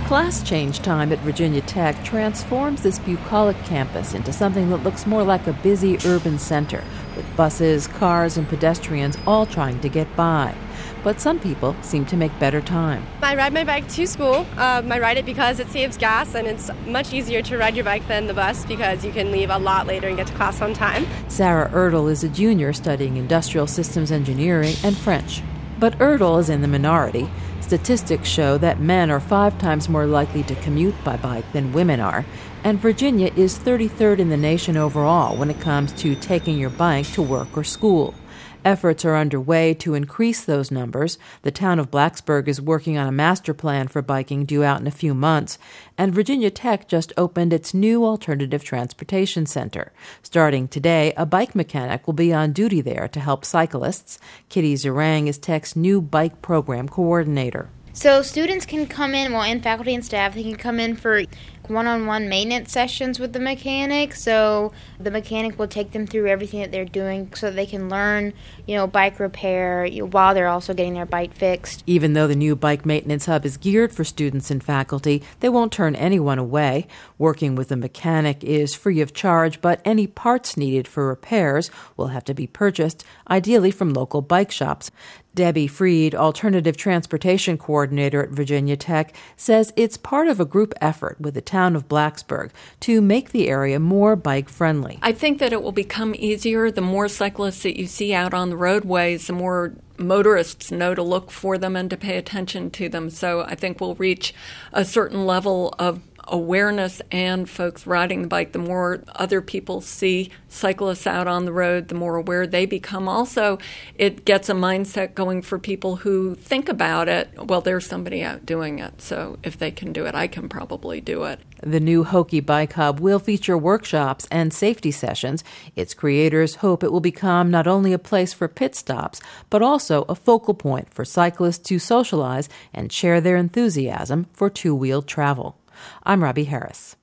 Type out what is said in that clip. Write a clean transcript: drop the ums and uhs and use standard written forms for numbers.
Class change time at Virginia Tech transforms this bucolic campus into something that looks more like a busy urban center, with buses, cars, and pedestrians all trying to get by. But some people seem to make better time. I ride my bike to school. I ride it because it saves gas, and it's much easier to ride your bike than the bus because you can leave a lot later and get to class on time. Sarah Erdl is a junior studying industrial systems engineering and French. But Erdl is in the minority. Statistics show that men are 5 times more likely to commute by bike than women are, and Virginia is 33rd in the nation overall when it comes to taking your bike to work or school. Efforts are underway to increase those numbers. The town of Blacksburg is working on a master plan for biking due out in a few months, and Virginia Tech just opened its new alternative transportation center. Starting today, a bike mechanic will be on duty there to help cyclists. Kitty Zerang is Tech's new bike program coordinator. So students can come in, and faculty and staff, they can come in for one-on-one maintenance sessions with the mechanic. So the mechanic will take them through everything that they're doing so they can learn, bike repair while they're also getting their bike fixed. Even though the new bike maintenance hub is geared for students and faculty, they won't turn anyone away. Working with a mechanic is free of charge, but any parts needed for repairs will have to be purchased, ideally from local bike shops. Debbie Freed, Alternative Transportation Coordinator at Virginia Tech, says it's part of a group effort with the town of Blacksburg to make the area more bike-friendly. I think that it will become easier. The more cyclists that you see out on the roadways, the more motorists know to look for them and to pay attention to them. So I think we'll reach a certain level of awareness and folks riding the bike. The more other people see cyclists out on the road, the more aware they become. Also, it gets a mindset going for people who think about it. Well, there's somebody out doing it, so if they can do it, I can probably do it. The new Hokie Bike Hub will feature workshops and safety sessions. Its creators hope it will become not only a place for pit stops, but also a focal point for cyclists to socialize and share their enthusiasm for two-wheeled travel. I'm Robbie Harris.